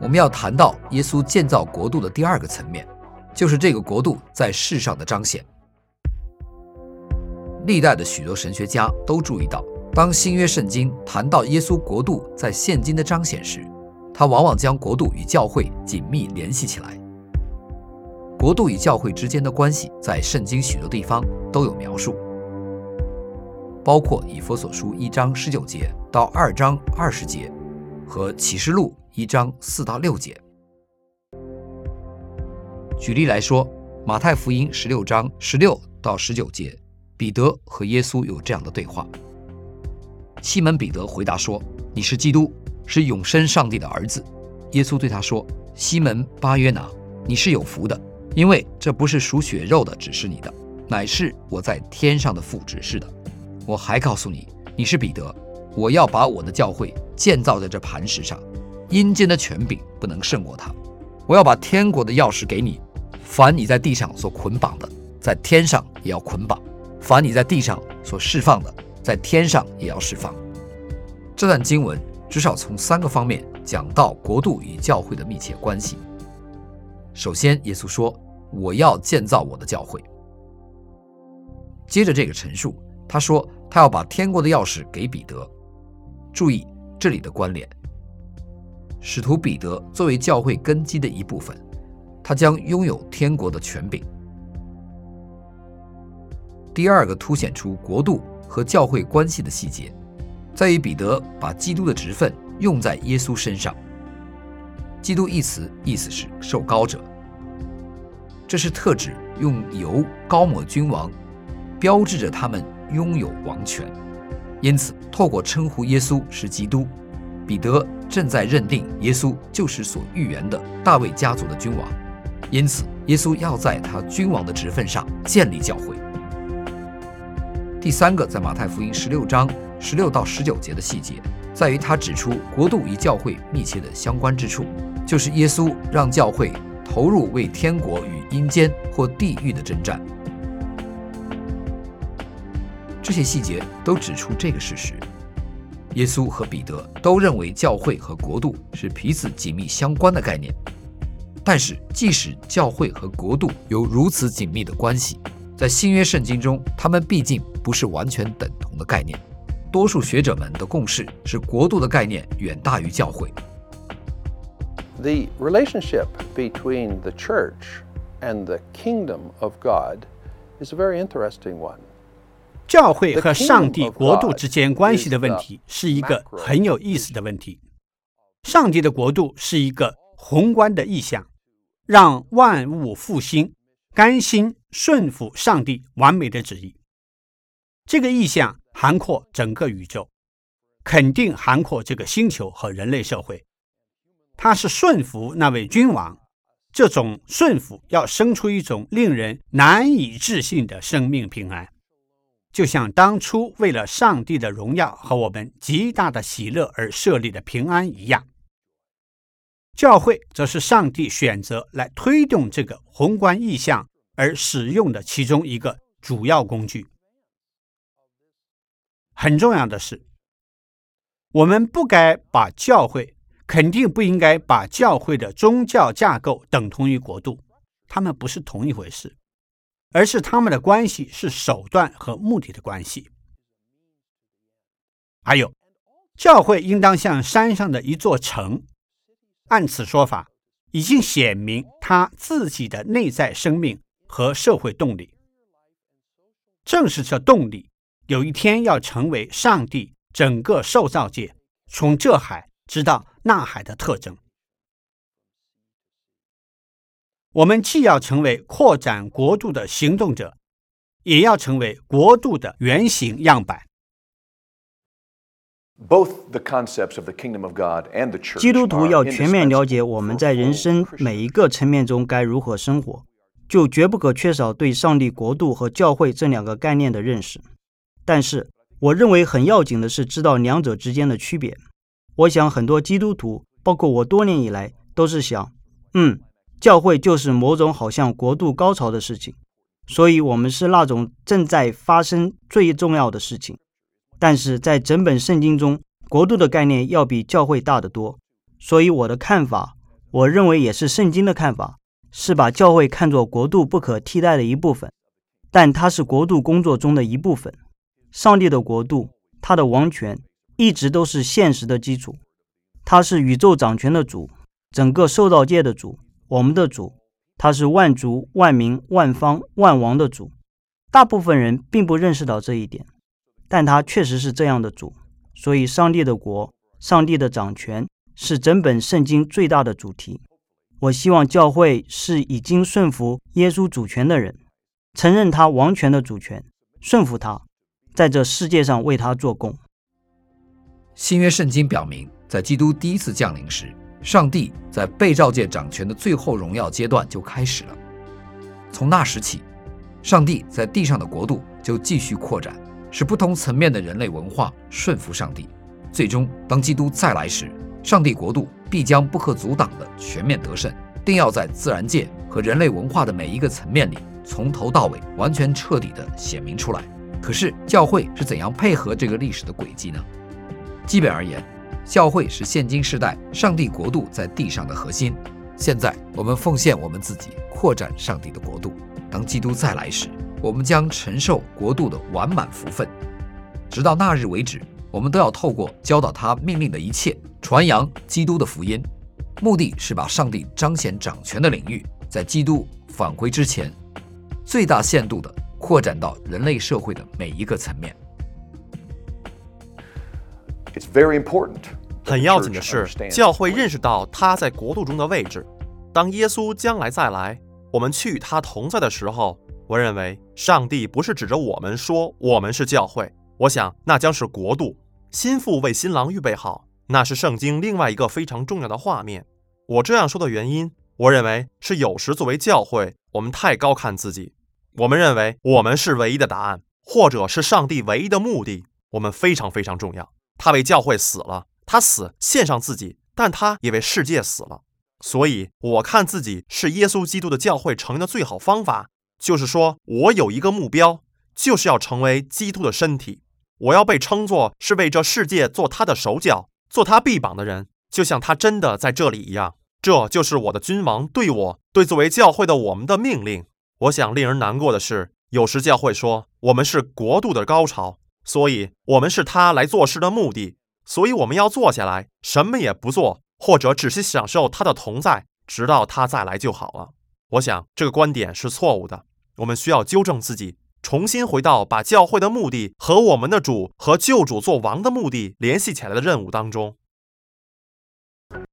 我们要谈到耶稣建造国度的第二个层面，就是这个国度在世上的彰显。历代的许多神学家都注意到，当新约圣经谈到耶稣国度在现今的彰显时，他往往将国度与教会紧密联系起来。国度与教会之间的关系在圣经许多地方都有描述，包括以弗所书1章19节到2章20节和启示录1章4到6节。举例来说，马太福音16章16到19节，彼得和耶稣有这样的对话。西门彼得回答说：“你是基督，是永生上帝的儿子。”耶稣对他说：“西门巴约拿，你是有福的，因为这不是属血肉的指示你的，乃是我在天上的父指示的。我还告诉你，你是彼得，我要把我的教会建造在这磐石上，阴间的权柄不能胜过他。我要把天国的钥匙给你，凡你在地上所捆绑的，在天上也要捆绑；凡你在地上所释放的，在天上也要释放。”这段经文至少从3个方面讲到国度与教会的密切关系。首先，耶稣说：“我要建造我的教会。”接着这个陈述，他说他要把天国的钥匙给彼得。注意这里的关联，使徒彼得作为教会根基的一部分，他将拥有天国的权柄。第二个凸显出国度和教会关系的细节，在于彼得把基督的职分用在耶稣身上。基督一词意思是受膏者，这是特指用油膏抹君王，标志着他们拥有王权。因此透过称呼耶稣是基督，彼得正在认定耶稣就是所预言的大卫家族的君王。因此耶稣要在他君王的职分上建立教会。第3个在马太福音16章16到19节的细节，在于他指出国度与教会密切的相关之处，就是耶稣让教会投入为天国与阴间或地狱的征战。这些细节都指出这个事实：耶稣和彼得都认为教会和国度是彼此紧密相关的概念。但是即使教会和国度有如此紧密的关系，在新约圣经中，他们毕竟不是完全等同的概念。多数学者们的共识是，国度的概念远大于教会。 The relationship between the church and the kingdom of God is a very interesting one. 教会和上帝国度之间关系的问题是一个很有意思的问题。上帝的国度是一个宏观的意象，让万物复兴，甘心顺服上帝完美的旨意。这个意象涵括整个宇宙，肯定涵括这个星球和人类社会。它是顺服那位君王，这种顺服要生出一种令人难以置信的生命平安，就像当初为了上帝的荣耀和我们极大的喜乐而设立的平安一样。教会则是上帝选择来推动这个宏观意象而使用的其中一个主要工具。很重要的是，我们不该把教会，肯定不应该把教会的宗教架构等同于国度，它们不是同一回事，而是它们的关系是手段和目的的关系。还有，教会应当像山上的一座城，按此说法，已经显明它自己的内在生命和社会动力。正是这动力，有一天要成为上帝整个受造界从这海直到那海的特征。我们既要成为扩展国度的行动者，也要成为国度的原型样板。 基督徒要全面了解我们在人生每一个层面中该如何生活，就绝不可缺少对上帝国度和教会这两个概念的认识。但是我认为很要紧的是知道两者之间的区别。我想很多基督徒，包括我多年以来，都是想教会就是某种好像国度高潮的事情，所以我们是那种正在发生最重要的事情。但是在整本圣经中，国度的概念要比教会大得多，所以我的看法我认为也是圣经的看法，是把教会看作国度不可替代的一部分，但它是国度工作中的一部分。上帝的国度，他的王权一直都是现实的基础，他是宇宙掌权的主，整个受造界的主，我们的主，他是万族万民万方万王的主。大部分人并不认识到这一点，但他确实是这样的主。所以上帝的国，上帝的掌权是整本圣经最大的主题。我希望教会是已经顺服耶稣主权的人，承认他王权的主权，顺服他，在这世界上为他做工。 新约圣经表明，在基督第一次降临时，上帝在被造界掌权的最后荣耀阶段就开始了。从那时起，上帝在地上的国度就继续扩展，使不同层面的人类文化顺服上帝。最终，当基督再来时，上帝国度必将不可阻挡的全面得胜，定要在自然界和人类文化的每一个层面里，从头到尾完全彻底地显明出来。可是教会是怎样配合这个历史的轨迹呢？基本而言，教会是现今世代上帝国度在地上的核心。现在我们奉献我们自己，扩展上帝的国度。当基督再来时，我们将承受国度的完满福分。直到那日为止，我们都要透过教导他命令的一切，传扬基督的福音，目的是把上帝彰显掌权的领域，在基督返回之前，最大限度地扩展到人类社会的每一个层面。 很要紧的是，教会认识到他在国度中的位置。当耶稣将来再来，我们去与他同在的时候，我认为上帝不是指着我们说我们是教会，我想那将是国度。新妇为新郎预备好，那是圣经另外一个非常重要的画面。我这样说的原因，我认为是有时作为教会，我们太高看自己，我们认为我们是唯一的答案，或者是上帝唯一的目的。我们非常非常重要。他为教会死了，他死献上自己，但他也为世界死了。所以我看自己是耶稣基督的教会成员的最好方法，就是说我有一个目标，就是要成为基督的身体。我要被称作是为这世界做他的手脚，做他臂膀的人，就像他真的在这里一样。这就是我的君王对我，对作为教会的我们的命令。我想令人难过的是，有时教会说我们是国度的高潮，所以我们是他来做事的目的，所以我们要坐下来什么也不做，或者只是享受他的同在，直到他再来就好了。我想这个观点是错误的，我们需要纠正自己，重新回到把教会的目的和我们的主和救主做王的目的联系起来的任务当中。